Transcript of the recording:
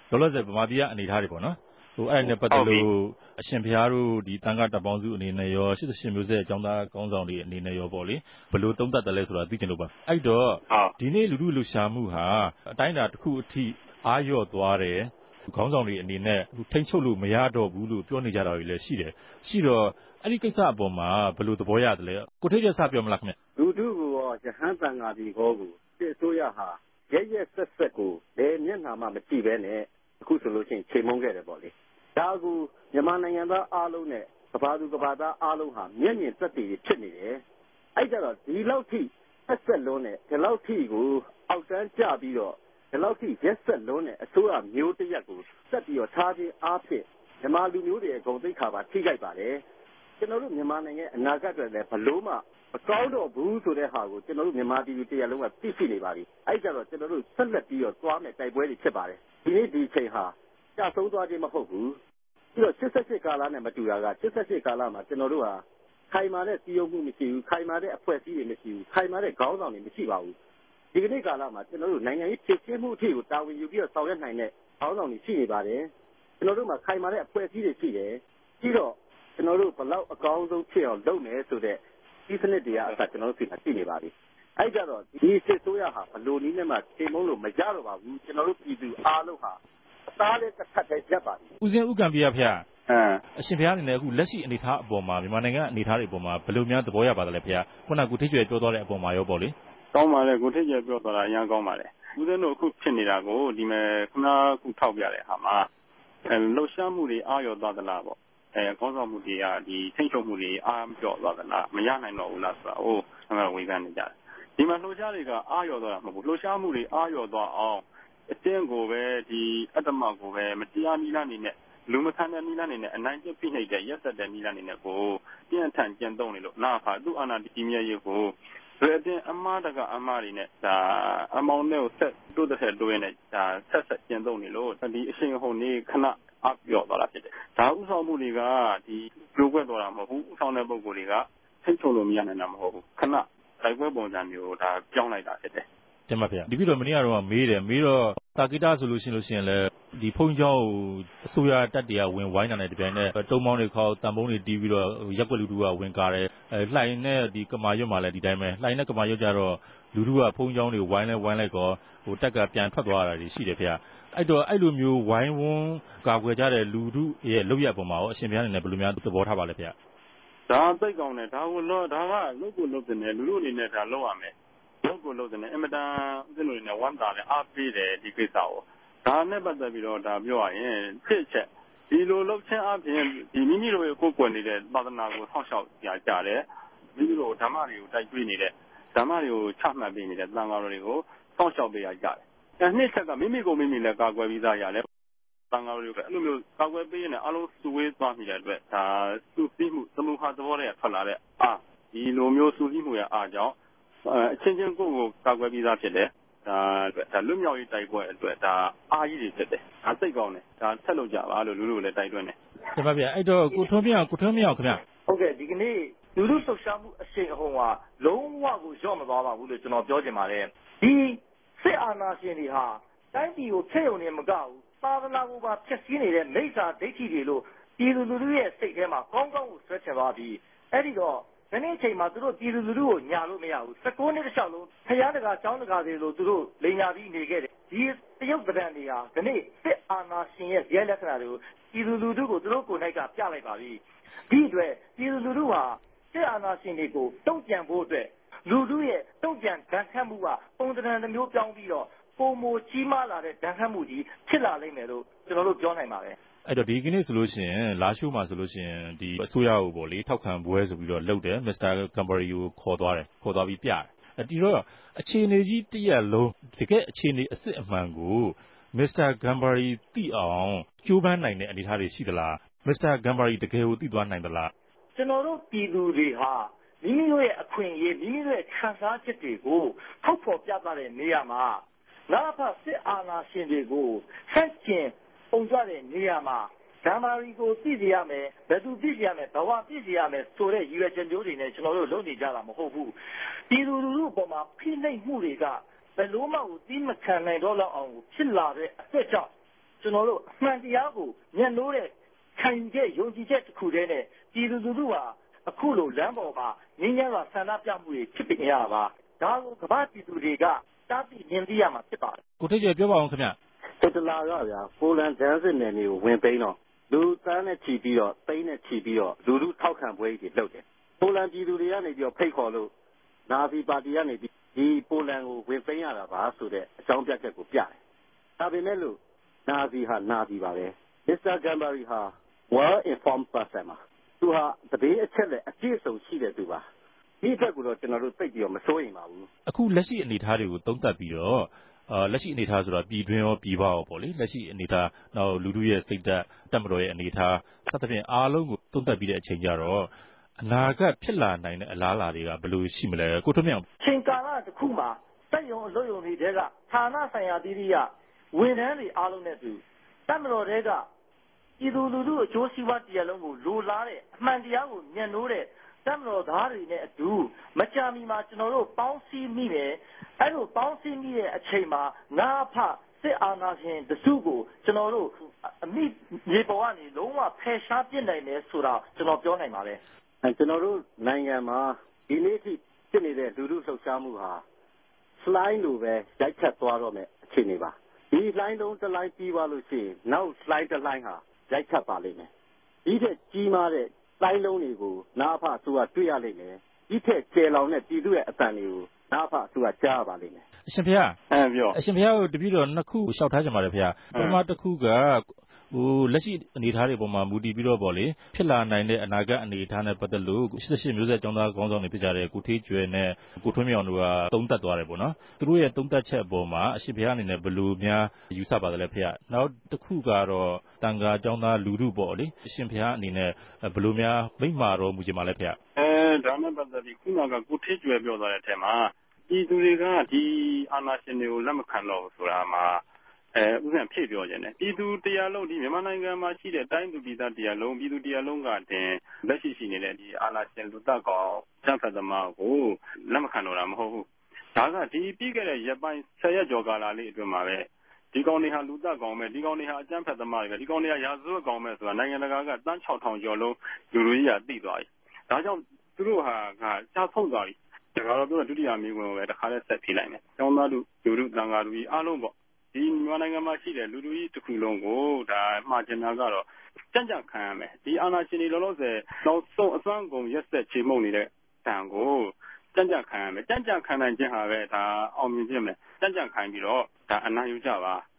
လောလောဆယ်ဗမာပြည်ကအနေအထားတွေပေါ့နော်အဲ့နဲ့ပတ်သက်လို့အရှင်ဘုရားတို့ဒီတန်ခါတပ်ပေါင်းစုအနေနဲ့ရော88မျိုးဆက်အကြောင်းသားကောင်းဆောင်တွေအနေနဲ့ရောပေါ့လေဘယ်လိုသုံးသပ်တယ်လဲဆိုတာသိချင်လို့ပါအဲ့တော့ဒီနေ့လူထုလှူရှာမှုဟာအတိုင်းအတာတစ်ခုအထိအားလျော့သွားတယ်ခေါင်းဆောင်တွေအနေနဲ့ထိန်းချုပ်လို့မရတော့ဘူးလို့ပြောနေကြတာတွေလည်းရှိတယ်ရှိတော့အဲ့ဒီကိစ္စအပေါ်မှာဘယ်လိုသဘောရတယ်လဲကိုထိတ်ကျစပြောမလားခင်ဗျလူထုကိုရောရဟန်းတန်ဃာပြည်ကိုစစ်အစိုးရဟာရဲဆက်ကိုဘယ်မျက်နှာမှမကြည့်ပဲနဲ့အခုဆိုလို့ရှိရင်ချိန်မုန်းခဲ့တယ်ပေါ့လေဒါကူမြန်မာနိုင်ငံသားအားလုံးနဲ့ကဘာသူကဘာသားအားလုံးဟာမျက်မြင်သက်သေဖြစ်နေတယ်အဲ့ကြတော့ဒီလောက်ထိဆက်လုံးနဲ့ဒီလောက်ထိကိုအောက်တန်းကျပြီးတော့ဒီလောက်ထိရက်ဆက်လုံးနဲ့အစိုးရမျိုးတရက်ကိုဆက်ပြီးတော့ထားခြင်းအားဖြင့်မြန်မာလူမျိုးတွေရဲ့ဂုဏ်သိက္ခာပါထိခိုက်ပါတယ်ကျွန်တော်တို့မြန်မာနိုင်ငံအနာဂတ်တွေလည်းဘလို့မှမကောင်းတော့ဘူးဆိုတဲ့ဟာကိုကျွန်တော်တို့မြန်မာပြည်သူတရားလုံးကသိရှိနေပါပြီအဲ့ကြတော့ကျွန်တော်တို့ဆက်လက်ပြီးတော့သွားမယ်တိုက်ပွဲတွေဖြစ်ပါတယ်ဒီနေ့ဒီချိန်ဟာကြဆုံးသွားခြင်းမဟုတ်ဘူးပြီးတော့88ကာလနဲ့မတူတာက88ကာလမှာကျွန်တော်တို့ဟာခိုင်မာတဲ့စီယုံမှုမရှိဘူးခိုင်မာတဲ့အဖွဲ့အစည်းတွေမရှိဘူးခိုင်မာတဲ့ခေါင်းဆောင်တွေမရှိပါဘူးဒီကနေ့ကာလမှာကျွန်တော်တို့နိုင်ငံရေးဖြစ်ချင်းမှုအထိကိုတာဝန်ယူပြီးတော့ဆောင်ရွက်နိုင်တဲ့ခေါင်းဆောင်တွေရှိနေပါတယ်ကျွန်တော်တို့မှာခိုင်မာတဲ့အဖွဲ့အစည်းတွေရှိတယ်ပြီးတော့ကျွန်တော်တို့ဘလောက်အကောင်းဆုံးဖြစ်အောင်လုပ်မယ်ဆိုတဲ့ဒီစနစ်တွေကအစကျွန်တော်တို့သိနေပါပြီအဲ့ကြတော့ဒီစစ်ဆိုးရဟာဘလို့နည်းနဲ့မှချိန်မုံလို့မရတော့ပါဘူးကျွန်တော်တို့ပြည်သူအားလုံးဟာအသားလေးတစ်ခတ်တည်းရက်ပါပြီဦးစင်းဥက္ကံပြရဖျားအရှင်ဘုရားအနေနဲ့အခုလက်ရှိအနေအထားအပေါ်မှာမြန်မာနိုင်ငံအနေအထားတွေအပေါ်မှာဘယ်လိုများသဘောရပါသလဲဖျားခုနကကိုထိကျွယ်ပြောသွားတဲ့အပေါ်မှာရောပေါ့လေကောင်းပါလေကိုထိကျွယ်ပြောသွားတာအများကောင်းပါလေဦးစင်းတို့အခုဖြစ်နေတာကိုဒီမဲ့ခုနကထောက်ပြတဲ့ဟာမှာလှုပ်ရှားမှုတွေအားရောသွားသလားပေါ့ခေါင်းဆောင်မှုတွေကဒီထိန်းချုပ်မှုတွေအားပြော့သွားသလားမရနိုင်တော့ဘူးလားဆိုတာဟိုဝေဖန်နေကြတယ်ဒီမှာလှုပ်ရှားတွေကအားရောသွားတာမဟုတ်ဘူးလှုပ်ရှားမှုတွေအားရောသွားအောင်အတင်းကိုပဲဒီအတ္တမကိုပဲမတရားနိလနေနဲ့လူမဆန်တဲ့နိလနေနဲ့အနိုင်ကျင့်ဖိနှိပ်တဲ့ရက်ဆက်တဲ့နိလနေနဲ့ကိုပြင်းထန်ကျင့်သုံးနေလို့နာဖာသူ့အာဏာတည်မြဲရေးကိုဆိုတဲ့အတင်းအမားတကအမားတွေနဲ့ဒါအမောင်နဲ့ကိုဆက်တို့တဲ့တို့ရဲ့နဲ့ဒါဆက်ကျင့်သုံးနေလို့ဒီအရှင်ဟုန်နေခဏအပြော့သွားတာဖြစ်တယ်ဒါဥဆောင်မှုတွေကဒီပြိုကွက်သွားတာမဟုတ်ဘူးဥဆောင်တဲ့ပုံကိုယ်တွေကထိတ်ချုံလို့မရနိုင်တာမဟုတ်ဘူးခဏတိုက်ပွဲပုံစံမျိုးဒါပြောင်းလိုက်တာဖြစ်တယ်တင်ပါဗျာဒီပြီးတော့မနေ့ကတော့မေးတော့တာဂီတာဆိုလို့ရှိရင်လည်းဒီဖုန်းเจ้าကိုအစိုးရတပ်တွေကဝင်ဝိုင်းတာနဲ့တပြိုင်နက်တုံးမောင်းတွေခေါက်တံပုံးတွေတီးပြီးတော့ရက်ွက်လူထုကဝင်ကားတယ်လှိုင်နဲ့ဒီကမာရွတ်မှာလည်းဒီတိုင်းပဲလှိုင်နဲ့ကမာရွတ်ကြတော့လူထုကဖုန်းเจ้าတွေဝိုင်းလိုက်ကောတက်ကပြန်ထွက်သွားတာတွေရှိတယ်ဗျာအဲ့တော့အဲ့လိုမျိုးဝိုင်းဝန်းကာကွယ်ကြတဲ့လူထုရဲ့လုပ်ရပုံမှာရောအရှင်ဘုရားအနေနဲ့ဘယ်လိုများသဘောထားပါလဲဗျာဒါသိကောင်းတယ်ဒါကလုပ်ကိုလုပ်တယ်လူထုအနေနဲ့ဒါလုပ်ရမယ်လုပ်ကိုလုပ်တယ်အင်မတန်ဦးဇင်းတို့နဲ့ဝမ်းသာတယ်အားပေးတယ်ဒီကိစ္စကိုဒါနဲ့ပတ်သက်ပြီးတော့ဒါပြောရရင်တစ်ချက်ဒီလိုလုပ်ခြင်းအပြင်ဒီမိမိတို့ရဲ့ကိုယ်ကွယ်နေတဲ့သာသနာကိုဆောက်ရှောက်ကြတယ်မိမိတို့ဓမ္မတွေကိုတိုက်တွန်းနေတဲ့ဓမ္မတွေကိုချမှတ်ပေးနေတဲ့သံဃာတော်တွေကိုဆောက်ရှောက်ပေးရကြတယ်နှစ်ချက်ကမိမိကိုမိမိလည်းကာကွယ်ပြီးသားရတယ်သံဃာတော်တွေကအဲ့လိုမျိုးကာကွယ်ပေးနေအလုံးစုဝေးသွားမိတဲ့အတွက်ဒါစုစည်းမှုသမုဟာသဘောတွေကထွက်လာတဲ့ဒီလိုမျိုးစုစည်းမှုရဲ့အားကြောင့်အချင်းချင်းကိုယ်ကာကွယ်ပြီးသားဖြစ်တယ်ဒါလွတ်မြောက်ရေးတိုက်ပွဲအတွက်ဒါအားကြီးတွေဖြစ်တယ်ဒါစိတ်ကောင်းတယ်ဒါဆက်လုပ်ကြပါလို့လူလူလည်းတိုက်တွန်းတယ်တပတ်ဗျအဲ့တော့ကိုထွန်းမြောင်ခင်ဗျဟုတ်ကဲ့ဒီကနေ့လူလူလှုပ်ရှားမှုအရှိန်အဟုန်ဟာလုံးဝကိုလျော့မသွားပါဘူးလို့ကျွန်တော်ပြောချင်ပါတယ်ဒီစစ်အာဏာရှင်တွေဟာတိုင်းပြည်ကိုဖျက်ယုံနေမကဘူးသာသနာကိုပါဖျက်ဆီးနေတဲ့မိစ္ဆာဒိဋ္ဌိတွေလို့ပြည်သူလူထုရဲ့စိတ်ထဲမှာကောင်းကောင်းကိုဆွဲချင်သွားပြီးအဲ့ဒီတော့ဒီနေ့အချိန်မှာသူတို့ပြည်သူလူထုကိုညာလို့မရဘူး16နှစ်တစ်လျှောက်လုံးဖျားတကာကျောင်းတကာတွေလို့သူတို့လိန်ညာပြီးနေခဲ့တယ်ဒီတရုတ်ဗဒံတွေဟာဒီနေ့စစ်အာဏာရှင်ရဲ့ရဲလက္ခဏာတွေကိုပြည်သူလူထုကိုသူတို့ကိုယ်၌ကပြလိုက်ပါပြီဒီအတွက်ပြည်သူလူထုဟာစစ်အာဏာရှင်တွေကိုတုံ့ပြန်ဖို့အတွက်လူထုရဲ့တုံ့ပြန်ဒဏ်ခတ်မှုကပုံသဏ္ဍာန်တစ်မျိုးပြောင်းပြီးတော့ပုံမကြီးမားလာတဲ့ဒဏ်ခတ်မှုကြီးဖြစ်လာလိမ့်မယ်လို့ကျွန်တော်တို့ပြောနိုင်ပါတယ်အဲ့တော့ဒီကနေ့ဆိုလို့ရှိရင်လာရှိုးမှာဆိုလို့ရှိရင်ဒီအစိုးရကိုပေါ့လေထောက်ခံပွဲဆိုပြီးတော့လုပ်တယ်မစ္စတာကမ်ဘာရီကိုခေါ်သွားပြီးပြတယ်ဒီတော့အခြေအနေကြီးတရက်လုံးတကယ်အခြေအနေအစစ်အမှန်ကိုမစ္စတာဂမ်ဘာရီသိအောင်ကြိုးပမ်းနိုင်တဲ့အနေအထားတွေရှိသလားမစ္စတာဂမ်ဘာရီတကယ်ကိုသိသွားနိုင်သလားကျွန်တော်တို့ပြည်သူတွေဟာမိမိတို့ရဲ့အခွင့်အရေးမိမိတို့ရဲ့ခံစားချက်တွေကိုထုတ်ဖော်ပြသတဲ့နေရာမှာနာဖစစ်အာဏာရှင်တွေကိုဆန့်ကျင်ပုံကြတဲ့နေရာမှာဓမ္မရီကိုသိစေရမယ်ဘယ်သူသိစေရမယ်ဘဝသိစေရမယ်ဆိုတဲ့ရည်ရွယ်ချက်မျိုးတွေနဲ့ကျွန်တော်တို့လုပ်နေကြတာမဟုတ်ဘူးပြည်သူလူထုအပေါ်မှာဖိနှိပ်မှုတွေကဘယ်လိုမှကိုသိမခံနိုင်တော့လောက်အောင်ဖြစ်လာတဲ့အတွက်ကြောင့်ကျကျွန်တော်တို့အမှန်တရားကိုမျက်နှိုးတဲ့ခံယူချက်ယုံကြည်ချက်တစ်ခုတည်းနဲ့ပြည်သူလူထုဟာအခုလိုလမ်းပေါ်မှာငြိမ်းချမ်းစွာဆန္ဒပြမှုတွေဖြစ်နေရတာပါဒါကိုကမ္ဘာပြည်သူတွေကတားဆီးမြင်သိရမှာဖြစ်ပါတယ်ကိုထိတ်ကျပြောပါအောင်ခင်ဗျဟစ်တလာကဗျာပိုလန်ဒန်းစစ်နယ်မြေကိုဝင်သိမ်းတော့လူတန်းနဲ့ချီပြီးတော့သိန်းနဲ့ချီပြီးတော့လူထုထောက်ခံပွဲကြီးလုပ်တယ်ပိုလန်ပြည်သူတွေကနေပြီးတော့ဖိတ်ခေါ်လို့နာဇီပါတီကနေပြီးဒီပိုလန်ကိုဝင်သိမ်းရတာပါဆိုတဲ့အကြောင်းပြချက်ကိုပြတယ်ဒါပေမဲ့လို့နာဇီဟာနာဇီပါပဲမစ္စတာဂမ်ဘာရီဟာ well informed person ပါသူဟာတည်အချက်နဲ့အပြည့်စုံရှိတဲ့သူပါဒီအတွက်ကိုတော့ကျွန်တော်တို့သိပြီးတော့မစိုးရိမ်ပါဘူးအခုလက်ရှိအနေအထားတွေကိုသုံးသပ်ပြီးတော့လက်ရှိအနေအထားဆိုတာပြည်တွင်းရောပြည်ပရောပေါ့လေလက်ရှိအနေအထားနောက်လူထုရဲ့စိတ်ဓာတ်တပ်မတော်ရဲ့အနေအထားစသဖြင့်အားလုံးကိုသုံးသပ်ပြီးတဲ့အချိန်ကျတော့အနာဂတ်ဖြစ်လာနိုင်တဲ့အလားအလာတွေကဘယ်လိုရှိမလဲကိုထွန်းမြောင်ချိန်ကာလတစ်ခုမှာစက်ရုံအလုပ်ရုံတွေကဌာနဆိုင်ရာတည်တည်ရဝန်ထမ်းတွေအားလုံးနဲ့တူတပ်မတော်တွေကပြည်သူလူထုအကျိုးစီးပွားတရားလုံးကိုလိုလားတဲ့အမှန်တရားကိုညှဉ်းနှိုးတဲ့တပ်မတော်သားတွေနဲ့အတူမကြာမီမှာကျွန်တော်တို့ပေါင်းစည်းမိမယ်အဲ့လိုပေါင်းစည်းမိတဲ့အချိန်မှာငါဖစစ်အာဏာရှင်တစုကိုကျွန်တော်တို့အမိမြေပေါ်ကနေလုံးဝဖယ်ရှားပြစ်နိုင်တယ်ဆိုတာကျွန်တော်ပြောနိုင်ပါတယ်ကျွန်တော်တို့နိုင်ငံမှာဒီနေ့ထိဖြစ်နေတဲ့လူထုလှုပ်ရှားမှုဟာ slide လိုပဲရိုက်ခတ်သွားတော့မယ်အခြေအနေပါဒီလှိုင်းလုံးတစ်လှိုင်းပြီးသွားလို့ရှိရင်နောက် slide တစ်လှိုင်းဟာရိုက်ခတ်ပါလိမ့်မယ်ဒီထက်ကြီးမားတဲ့လှိုင်းလုံးတွေကိုနာဖအစိုးရတွေ့ရလိမ့်မယ်ဒီထက်ကျယ်လောင်တဲ့ပြည်သူရဲ့အသံတွေကိုနာဖအစိုးရကြားရပါလိမ့်မယ်အရှင်ဖေပြောအရှင်ဖေကိုတပည့်တော်နှစ်ခုလျှောက်ထားကြပါလေဖေပထမတစ်ခုကလက်ရှိအနေအထားတွေပေါ်မှာမူတည်ပြီးတော့ပေါ့လေဖြစ်လာနိုင်တဲ့အနာဂတ်အနေအထားနဲ့ပတ်သက်လို့88မျိုးဆက်ကျောင်းသားခေါင်းဆောင်တွေဖြစ်ကြတဲ့ကိုထေးကျွယ်နဲ့ကိုထွန်းမြောင်တို့ကသုံးသပ်သွားတယ်ပေါ့နော်သူတို့ရဲ့သုံးသပ်ချက်အပေါ်မှာအရှင်ဖေအနေနဲ့ဘယ်လိုများယူဆပါသလဲဖေနောက်တစ်ခုကတော့တန်ခါကျောင်းသားလူထုပေါ့လေအရှင်ဖေအနေနဲ့ဘယ်လိုများမိန့်မာတော်မူချင်ပါလဲဖေဒါနဲ့ပတ်သက်ပြီးခုနကကိုထေးကျွယ်ပြောသွားတဲ့အထက်မှာပြည်သူတွေကဒီအာဏာရှင်တွေကိုလက်မခံတော့ဘူးဆိုတာမှာဥစဉ်ဖြည့်ပြောခြင်းတယ်ပြည်သူတရားလုံးဒီမြန်မာနိုင်ငံမှာရှိတဲ့တိုင်းသူပြည်သားတရားလုံးပြည်သူတရားလုံးကတင်လက်ရှိရှိနေတဲ့ဒီအာဏာရှင်လူတပ်ကောင်စံဖတ်သမားကိုလက်မခံတော့တာမဟုတ်ဘူးဒါကဒီပြီးခဲ့တဲ့ရက်ပိုင်း10ရက်ကျော်ကာလလေးအတွင်းမှာပဲဒီကောင်တွေဟာလူတပ်ကောင်ပဲဒီကောင်တွေဟာအကြမ်းဖက်သမားတွေပဲဒီကောင်တွေဟာရာဇဝတ်ကောင်ပဲဆိုတာနိုင်ငံတကာကတန်း6000ကျော်လုံးလူလူကြီးကသိသွားပြီဒါကြောင့်သူတို့ဟာကြားဆုံးသွားပြီဒါကတော့ပြောဒုတိယမိဝင်ပဲတခါလဲဆက်ဖြေလိုက်မယ်ကျောင်းသားလူထုတန်ခါလူကြီးအားလုံးပေါ့ဒီမြန်မာနိုင်ငံမှာရှိတဲ့လူလူကြီးတစ်ခုလုံးကိုဒါမှားချင်တာကတော့ကြံ့ကြံ့ခံရမယ်ဒီအာဏာရှင်တွေလောလောဆယ်နောက်ဆုံးအစွမ်းကုန်ရက်ဆက်ချေမှုန့်နေတဲ့တန်ကိုကြံ့ကြံ့ခံရမယ်ကြံ့ကြံ့ခံနိုင်ခြင်းဟာပဲဒါအောင်မြင်ခြင်းပဲကြံ့ကြံ့ခံပြီးတော့ဒါအနာယူကြပါ